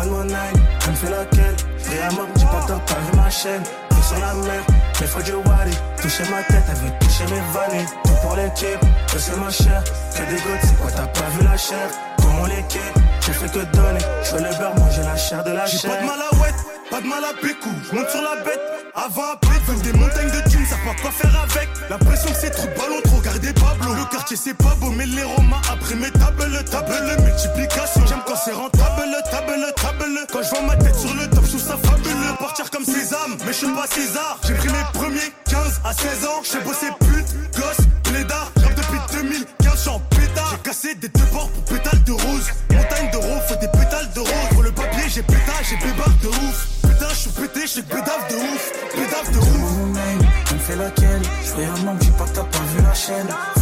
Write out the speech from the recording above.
mon nine, elle me fait laquelle? Réellement, dis pas que t'as pas vu ma chaîne. T'es sur la mer, mais faut du wari. Toucher ma tête, elle veut toucher mes vanilles. Tout pour l'équipe, que c'est ma chère. Que des gouttes, c'est quoi, t'as pas vu la chair? Pour mon équipe, j'ai fait que donner. Je veux le beurre, manger la chair de la chair. J'ai pas de mal à ouette, pas de mal à pécou. J'monte sur la bête, avant à pète. Veulent des montagnes de thunes, savent pas quoi faire avec. L'impression que c'est trop de ballons, trop garder Pablo. Le quartier c'est pas beau, mais les Romains après mes tables, multiplication. J'aime quand c'est rentable, table. Quand je vois ma tête sur le top, je trouve ça fabuleux. Partir comme Sésame, mais je suis pas César. J'ai pris mes premiers 15 à 16 ans. J'ai bossé pute, gosse, blédard. J'rappe depuis 2015, j'suis en pétard. J'ai cassé des deux bords pour pétales de rose. Montagne de rose, faut des pétales de rose. Pour le papier, j'ai pétard, j'ai bébarre de ouf. Putain, j'suis pété, j'suis bédave de ouf. Bédave de ouf. Elle me fait laquelle? J'fais un manque, dis pas que t'as pas vu la chaîne.